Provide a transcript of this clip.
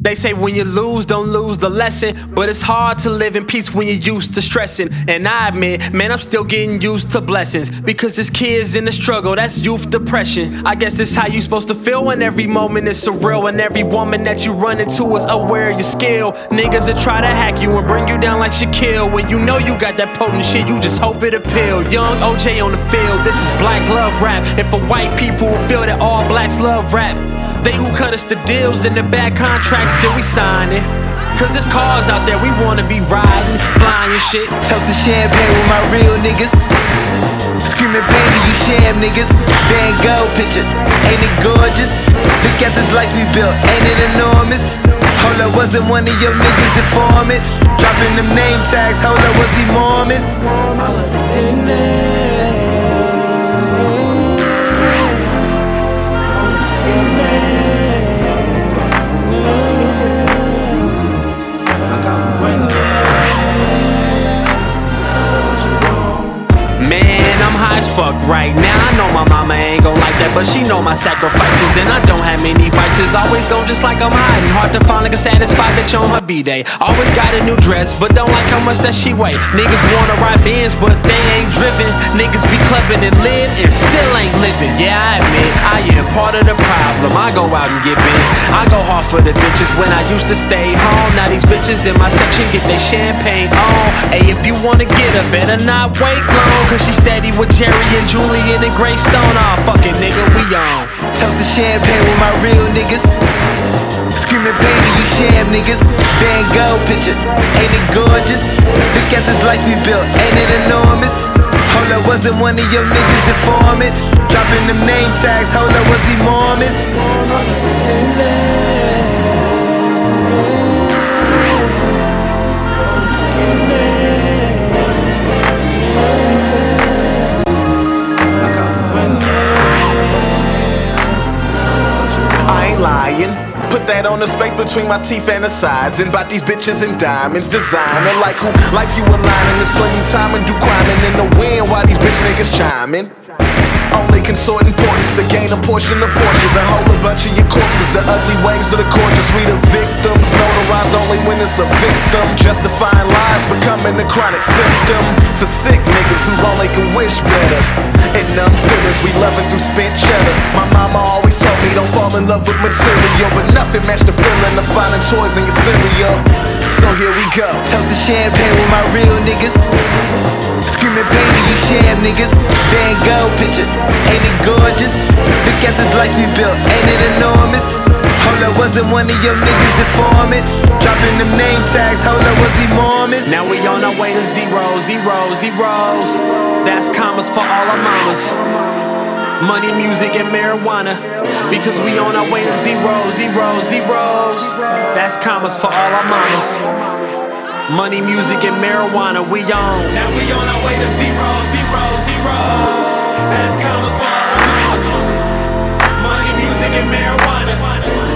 They say when you lose, don't lose the lesson. But it's hard to live in peace when you're used to stressing. And I admit, man, I'm still getting used to blessings. Because this kid's in the struggle, that's youth depression. I guess this how you supposed to feel when every moment is surreal. And every woman that you run into is aware of your skill. Niggas that try to hack you and bring you down like Shaquille. When you know you got that potent shit, you just hope it appeal. Young OJ on the field, this is black love rap. And for white people who feel that all blacks love rap, they who cut us the deals and the bad contracts, still we sign it. Cause there's cars out there we wanna be riding, flying and shit. Toasting champagne with my real niggas. Screaming pain to you sham niggas. Van Gogh picture, ain't it gorgeous? Look at this life we built, ain't it enormous? Hold up, wasn't one of your niggas informant? Dropping them name tags, hold up, was he Mormon? Fuck right now, I know my mama ain't gon' like that, but she know my sacrifices, and I don't have many vices. Always gone just like I'm hiding, hard to find like a satisfied bitch on her B-day. Always got a new dress, but don't like how much that she weigh. Niggas wanna ride Benz, but they ain't driven. Niggas be clubbing and live, and still ain't living. Yeah, I admit, I am part of the problem. I go out and get big, I go hard for the bitches when I used to stay home. Now these bitches in my section get their champagne on. Hey, if you wanna get her, better not wait long, cause she steady with Jerry and Julian and Greystone. Aw, fuck it, nigga, we on. Toasting champagne with my real niggas. Screaming pain to you sham niggas. Van Gogh picture, ain't it gorgeous? Look at this life we built, ain't it enormous? Hold up, wasn't one of your niggas informant? Dropping them name tags, hold up, was he Mormon? Put that on the space between my teeth and the sides. And bought these bitches in diamonds, designer. Like who life you aligning. There's plenty time and do climbing in the wind while these bitch niggas chiming. Only consort importance to gain a portion of portions. A whole bunch of your corpses, the ugly ways of the gorgeous. We the victims, notarized only when it's a victim. Justifying lies, becoming a chronic symptom. For sick niggas who only can wish better. And numb feelings, we loving through spent cheddar. My mama always told me don't fall in love with material, but nothing matched the feeling of finding toys in your cereal. So here we go. Toasting champagne with my real niggas. Screaming pain to you sham niggas. Van Gogh picture, ain't it gorgeous? Look at this life we built, ain't it enormous? Hold up, wasn't one of your niggas informant? Dropping them name tags, hold up, was he Mormon? Now we on our way to zeros, zeros, zeros. That's commas for all our mamas. Money, music, and marijuana. Because we on our way to zeros, zeros, zeros. That's commas for all our mamas. Money, music, and marijuana, we on. Now we on our way to zeros, zeros, zeros. That's commas for all our mamas. Money, music, and marijuana.